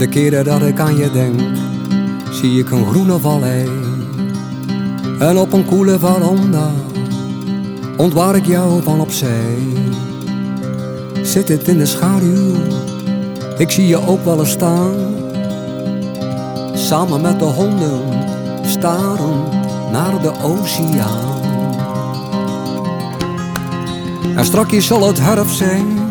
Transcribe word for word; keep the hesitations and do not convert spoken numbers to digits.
De keren dat ik aan je denk, zie ik een groene vallei. En op een koele veranda ontwaar ik jou van opzij. Zit het in de schaduw, ik zie je ook wel eens staan. Samen met de honden staren naar de oceaan. En strakjes zal het herfst zijn,